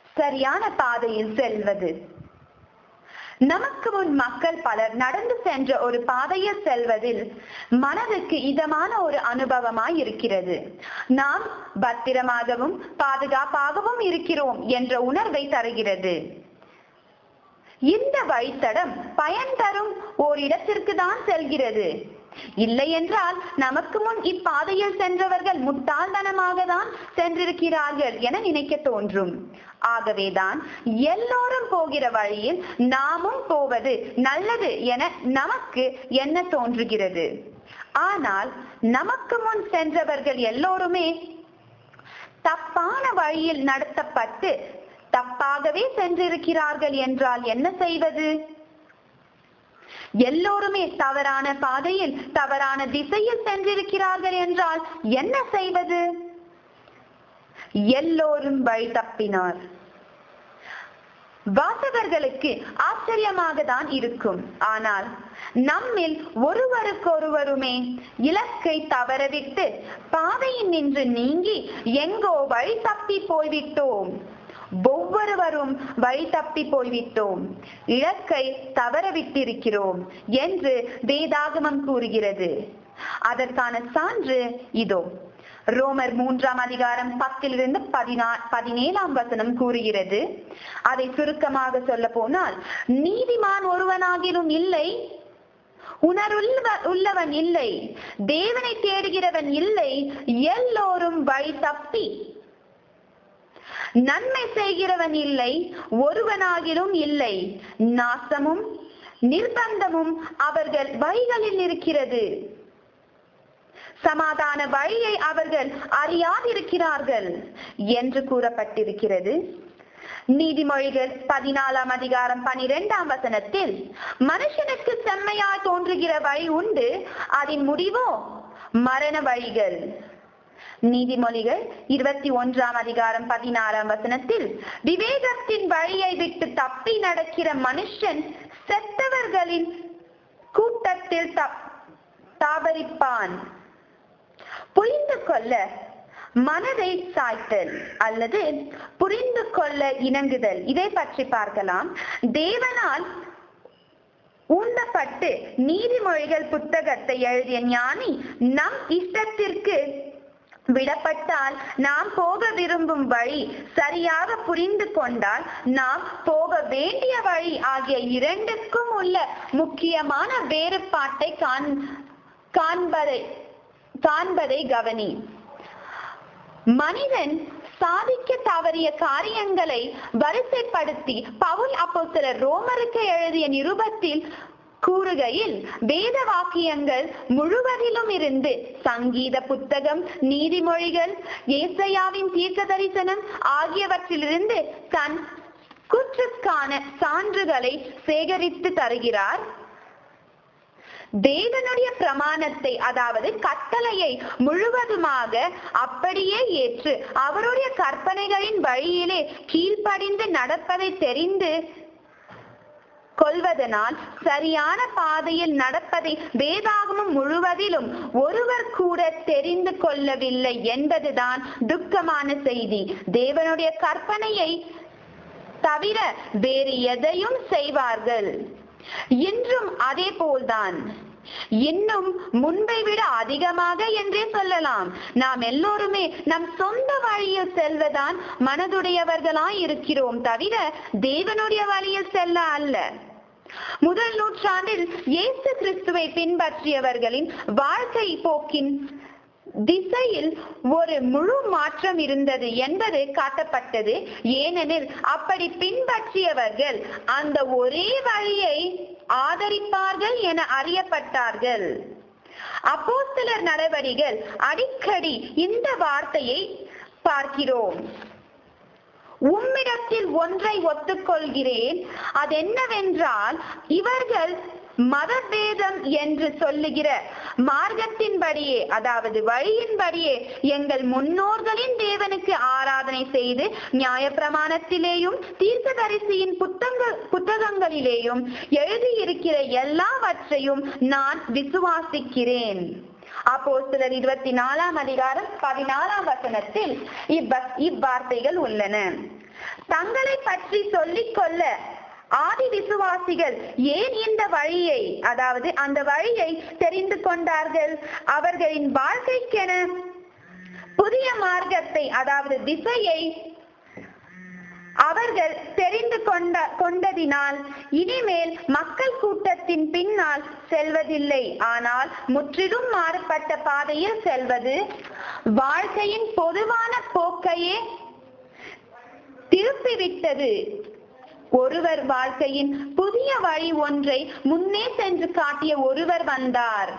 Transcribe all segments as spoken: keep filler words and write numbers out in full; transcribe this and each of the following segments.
சரியான பாதையில் செல்வது. நமக்கு முன் மக்கள் பலர் நடந்து சென்ற ஒரு பாதையில் செல்வதில் மனதுக்கு இதமான ஒரு அனுபவமாய் இருக்கிறது. நாம் பத்திரமாகவும் பாதுகாப்பாகவும் இருக்கிறோம் என்ற உணர்வை தருகிறது. இந்த வழித்தடம் பயன் தரும் ஓரிடத்திற்கு தான் செல்கிறது. இல்லை என்றால் நமக்கு முன் இப்பாதையில் சென்றவர்கள் முட்டாள்தனமாக தான் சென்றிருக்கிறார்கள் என நினைக்க தோன்றும். ஆகவேதான் எல்லோரும் போகிற வழியில் நாமும் போவது நல்லது என நமக்கு என்ன தோன்றுகிறது. ஆனால் நமக்கு முன் சென்றவர்கள் எல்லோருமே தப்பான வழியில் நடத்தப்பட்டு தப்பாகவே சென்றிருக்கிறார்கள் என்றால் என்ன செய்வது? எல்லோருமே தவறான பாதையில் தவறான திசையில் சென்றிருக்கிறார்கள் என்றால் என்ன செய்வது? எல்லோரும் வழி தப்பினார். வாசகர்களுக்கு ஆச்சரியமாக தான் இருக்கும். ஆனால் நம்மில் ஒருவருக்கொருவருமே இலக்கை தவறவிட்டு பாதையில் நின்று நீங்கி எங்கோ வழி தப்பி போய்விட்டோம். ஒவ்வொருவரும் வழி தப்பி போய்விட்டோம், இலக்கை தவறவிட்டிருக்கிறோம் என்று வேதாகமம் கூறுகிறது. அதற்கான சான்று இதோ. ரோமர் மூன்றாம் அதிகாரம் பத்திலிருந்து பதினா பதினேழாம் வசனம் கூறுகிறது. அதை சுருக்கமாக சொல்ல போனால், நீதிமான் ஒருவனாகிலும் இல்லை, உணர்வுள்ள உள்ளவன் இல்லை, தேவனை தேடுகிறவன் இல்லை, எல்லோரும் வழி தப்பி நன்மை செய்கிறவன் இல்லை, ஒருவனாகிலும் இல்லை, நாசமும் நிர்பந்தமும் அவர்கள் வழிகளில் இருக்கிறது, சமாதான வழியை அவர்கள் அறியாதிருக்கிறார்கள் என்று கூறப்பட்டிருக்கிறது. நீதிமொழிகள் பதினாலாம் அதிகாரம் பனிரெண்டாம் வசனத்தில், மனுஷனுக்கு செம்மையாய் தோன்றுகிற வழி உண்டு, அதன் முடிவோ மரண வழிகள். நீதிமொழிகள் இருபத்தி ஒன்றாம் அதிகாரம் பதினாறாம் வசனத்தில், விவேகத்தின் வழியை விட்டு தப்பி நடக்கிற மனுஷன் செத்தவர்களின் கூட்டத்தில் தாபரிப்பான். புரிந்து கொள்ள மனதை சாய்த்தல் அல்லது புரிந்து கொள்ள இணங்குதல், இதை பற்றி பார்க்கலாம். தேவனால் ஊண்டப்பட்டு நீதிமொழிகள் புத்தகத்தை எழுதிய ஞானி நம் இஷ்டத்திற்கு விடப்பட்டால், நாம் போக விரும்பும் வழி சரியாக புரிந்து கொண்டால், நாம் போக வேண்டிய வழி ஆகிய இரண்டுக்கும் உள்ள முக்கியமான வேறுபாட்டை காண்பதை காண்பதை கவனி. மனிதன் சாதிக்க தவறிய காரியங்களை வரிசைப்படுத்தி பவுல் அப்போஸ்தலர் ரோமருக்கு எழுதிய நிருபத்தில் கூறுகையில், வேத வாக்கியங்கள் முழுவதிலும் இருந்து சங்கீத புத்தகம், நீதிமொழிகள், ஏசாயாவின் தீர்க்க தரிசனம் ஆகியவற்றிலிருந்து தன் குற்றத்துக்கான சான்றுகளை சேகரித்து தருகிறார். தேவனுடைய பிரமாணத்தை, அதாவது கட்டளையை முழுவதுமாக அப்படியே ஏற்று அவருடைய கற்பனைகளின் வழியிலே கீழ்ப்படிந்து நடப்பதை தெரிந்து கொள்வதனால் சரியான பாதையில் நடப்பதை வேதாகமம் முழுவதிலும் ஒருவர் கூட தெரிந்து கொள்ளவில்லை என்பதுதான் துக்கமான செய்தி. தேவனுடைய கற்பனையை தவிர வேறு எதையும் செய்வார்கள். இன்றும் அதே போல்தான், இன்னும் முன்பை விட அதிகமாக என்றே சொல்லலாம். நாம் எல்லோருமே நம் சொந்த வழியில் செல்வதான் மனதுடையவர்களாய் இருக்கிறோம், தவிர தேவனுடைய வழியில் செல்ல அல்ல. முதல் நூற்றாண்டில் இயேசு கிறிஸ்துவை பின்பற்றியவர்களின் வாழ்க்கை போக்கின் திசையில் ஒரு முழு மாற்றம் இருந்தது என்பது காட்டப்பட்டது. ஏனெனில் அப்படி பின்பற்றியவர்கள் அந்த ஒரே வழியை ஆதரிப்பார்கள் என அறியப்பட்டார்கள். அப்போஸ்தலர் நடவடிக்கைகள் அடிக்கடி இந்த வார்த்தையை பார்க்கிறோம். உம்மிடத்தில் ஒன்றை ஒத்துக்கொள்கிறேன், அதென்னவென்றால் இவர்கள் மதபேதம் என்று சொல்லுகிற மார்க்கத்தின்படியே, அதாவது வழியின்படியே எங்கள் முன்னோர்களின் தேவனுக்கு ஆராதனை செய்து நியாயப்பிரமாணத்திலேயும் தீர்க்கதரிசியின் புத்தக புத்தகங்களிலேயும் எழுதியிருக்கிற எல்லாவற்றையும் நான் விசுவாசிக்கிறேன். அப்போஸ்தலர் இருபத்தி நாலாம் அதிகாரம் பதினாறாம் வசனத்தில் இவ்வ இவ்வார்த்தைகள் உள்ளன. தங்களை பற்றி சொல்லிக் கொள்ள ஆதி விசுவாசிகள் ஏன் இந்த வழியை, அதாவது அந்த வழியை தெரிந்து கொண்டார்கள்? அவர்களின் வாழ்க்கைக்கென புதிய மார்க்கத்தை, அதாவது திசையை அவர்கள் தெரிந்து கொண்ட கொண்டதினால் இனிமேல் மக்கள் கூட்டத்தின் பின்னால் செல்வதில்லை, ஆனால் முற்றிலும் மாறுபட்ட பாதையில் செல்வது வாழ்க்கையின் பொதுவான போக்கையே திருப்பிவிட்டது. ஒருவர் வாழ்க்கையின் புதிய வழி ஒன்றை முன்னே சென்று காட்டிய ஒருவர் வந்தார்.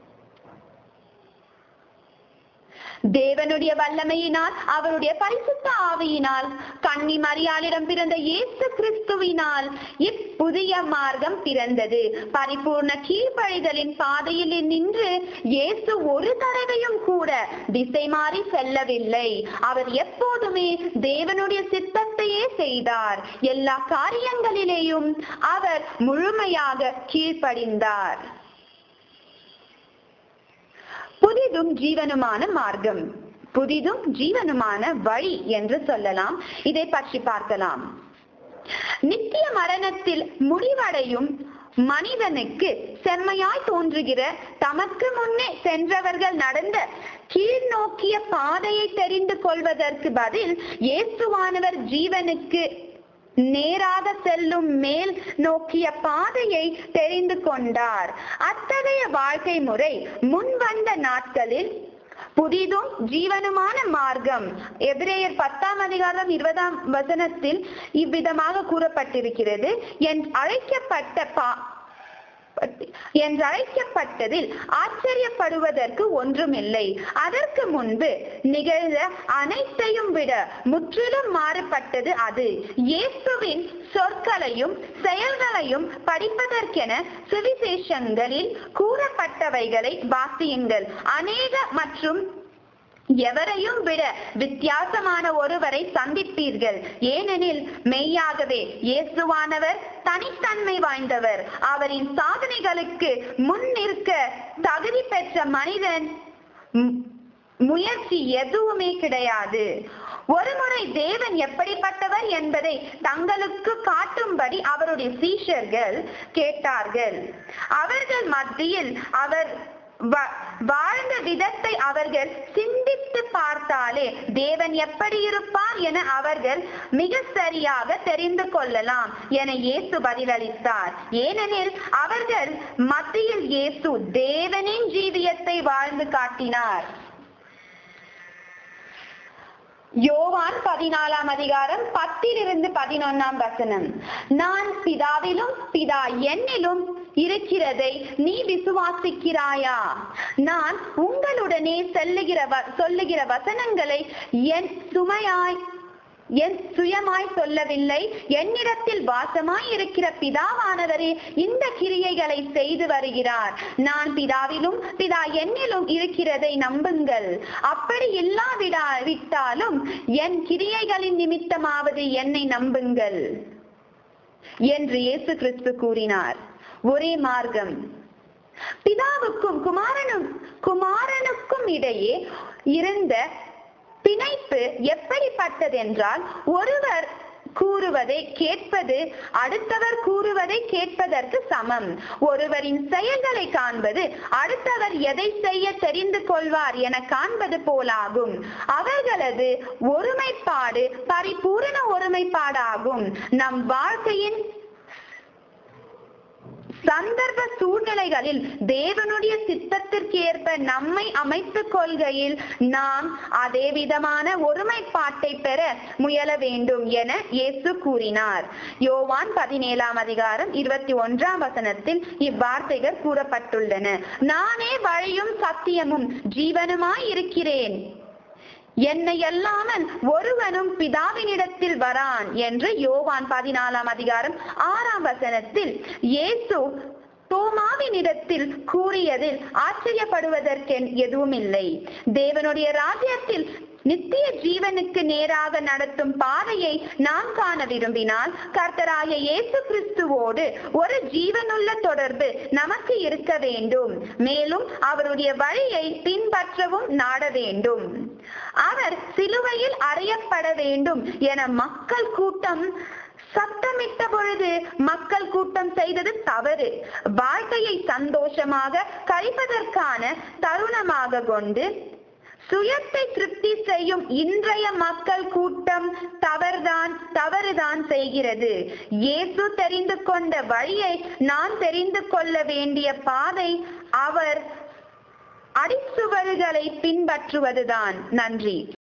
தேவனுடைய வல்லமையினால், அவருடைய பரிசுத்த ஆவியினால், கன்னி மரியாளிடம் பிறந்த இயேசு கிறிஸ்துவினால் இப்புதிய மார்க்கம் பிறந்தது. பரிபூர்ண கீழ்ப்படிதலின் பாதையில் நின்று இயேசு ஒரு தடவையும் கூட திசை மாறி செல்லவில்லை. அவர் எப்போதுமே தேவனுடைய சித்தத்தையே செய்தார். எல்லா காரியங்களிலேயும் அவர் முழுமையாக கீழ்ப்படிந்தார். புதிதும் ஜீவனுமான மார்க்கம், புதிதும் ஜீவனுமான வழி என்று சொல்லலாம். இதை பற்றி பார்க்கலாம். நித்திய மரணத்தில் முடிவடையும் மனிதனுக்கு செம்மையாய் தோன்றுகிற தமக்கு முன்னே சென்றவர்கள் நடந்த கீழ் நோக்கிய பாதையை தெரிந்து கொள்வதற்கு பதில் இயேசுவானவர் ஜீவனுக்கு நேராக செல்லும் மேல் நோக்கிய பாதையை தெரிந்து கொண்டார். அத்தகைய வாழ்க்கை முறை முன் வந்த நாட்களில் புதிதும் ஜீவனுமான மார்க்கம். எபிரேயர் பத்தாம் அதிகாரம் இருபதாம் வசனத்தில் இவ்விதமாக கூறப்பட்டிருக்கிறது. என் அழைக்கப்பட்ட பா என்றழைக்கப்பட்டதில் ஆச்சரியப்படுவதற்கு ஒன்றுமில்லை. அதற்கு முன்பு நிகழ்ந்த அனைத்தையும் விட முற்றிலும் மாறுபட்டது அது. இயேசுவின் சொற்களையும் செயல்களையும் படிப்பதற்கென சுவிசேஷங்களில் கூறப்பட்டவைகளை வாசியுங்கள். அநேக மற்றும் எவரையும் விட வித்தியாசமான ஒருவரை சந்திப்பீர்கள். ஏனெனில் மெய்யாகவே இயேசுவானவர் தனித்தன்மை வாய்ந்தவர். அவரின் சாதனைகளுக்கு முன் நிற்க தகுதி பெற்ற மனிதன் முயற்சி எதுவுமே கிடையாது. ஒருமுறை தேவன் எப்படிப்பட்டவர் என்பதை தங்களுக்கு காட்டும்படி அவருடைய சீஷர்கள் கேட்டார்கள். அவர்கள் மத்தியில் அவர் வாழ்ந்த விதத்தை அவர்கள் சிந்தித்து பார்த்தாலே தேவன் எப்படி இருப்பார் என அவர்கள் மிக சரியாக தெரிந்து கொள்ளலாம் என இயேசு பதிலளித்தார். ஏனெனில் அவர்கள் மத்தியில் இயேசு தேவனின் ஜீவியத்தை வாழ்ந்து காட்டினார். யோவான் பதினாலாம் அதிகாரம் பத்திலிருந்து பதினொன்னாம் வசனம். நான் பிதாவிலும் பிதா என்னிலும் இருக்கிறதை நீ விசுவாசிக்கிறாயா? நான் உங்களுடனே செல்லுகிற சொல்லுகிற வசனங்களை என் சுமையாய் என் சுயமாய் சொல்லவில்லை. என்னிடத்தில் வாசமாய் இருக்கிற பிதாவானவரே இந்த கிரியைகளை செய்து வருகிறார். நான் பிதாவிலும் பிதா என்னிலும் இருக்கிறதை நம்புங்கள். அப்படி இல்லாவிடா விட்டாலும் என் கிரியைகளின் நிமித்தமாவது என்னை நம்புங்கள் என்று இயேசு கிறிஸ்து கூறினார். ஒரே மார்க்கம். பிதாவுக்கும் குமாரனும் குமாரனுக்கும் இடையே இருந்த பிணைப்பு எப்படிப்பட்டதென்றால், ஒருவர் கூறுவதை கேட்பது அடுத்தவர் கூறுவதை கேட்பதற்கு சமம். ஒருவரின் செயல்களை காண்பது அடுத்தவர் எதை செய்ய தெரிந்து கொள்வார் என காண்பது போலாகும். அவர்களது ஒருமைப்பாடு பரிபூரண ஒருமைப்பாடாகும். நம் வாழ்க்கையின் சந்தர்ப்ப சூழ்நிலைகளில் தேவனுடைய சித்தத்திற்கு ஏற்ப நம்மை அமைத்துக் கொள்கையில் நாம் அதே விதமான ஒருமைப்பாட்டை பெற முயல வேண்டும் என இயேசு கூறினார். யோவான் பதினேழாம் அதிகாரம் இருபத்தி ஒன்றாம் வசனத்தில் இவ்வார்த்தைகள் கூறப்பட்டுள்ளன. நானே வழியும் சத்தியமும் ஜீவனுமாய் இருக்கிறேன். என்னை அல்லாமல் ஒருவனும் பிதாவினிடத்தில் வரான் என்று யோவான் பதினாலாம் அதிகாரம் ஆறாம் வசனத்தில் இயேசு தோமாவினிடத்தில் கூறியதில் ஆச்சரியப்படுவதற்கு எதுவும் இல்லை. தேவனுடைய ராஜ்யத்தில் நித்திய ஜீவனுக்கு நேராக நடத்தும் பாதையை நாம் காண விரும்பினால் கர்த்தராகிய இயேசு கிறிஸ்துவோடு ஒரு ஜீவனுள்ள தொடர்பு நமக்கு இருக்க வேண்டும். மேலும் அவருடைய வழியை பின்பற்றவும் நாட வேண்டும். அவர் சிலுவையில் அறையப்பட வேண்டும் என மக்கள் கூட்டம் சத்தமிட்ட பொழுது மக்கள் கூட்டம் செய்தது தவறு. வாழ்க்கையை சந்தோஷமாக கழிப்பதற்கான தருணமாக கொண்டு சுயத்தை திருப்தி செய்யும் இன்றைய மக்கள் கூட்டம் தவறுதான் தவறுதான் செய்கிறது. இயேசு தெரிந்து கொண்ட வழியை நாம் தெரிந்து கொள்ள வேண்டிய பாதை அவர் அடிச்சுவடுகளை பின்பற்றுவதுதான். நன்றி.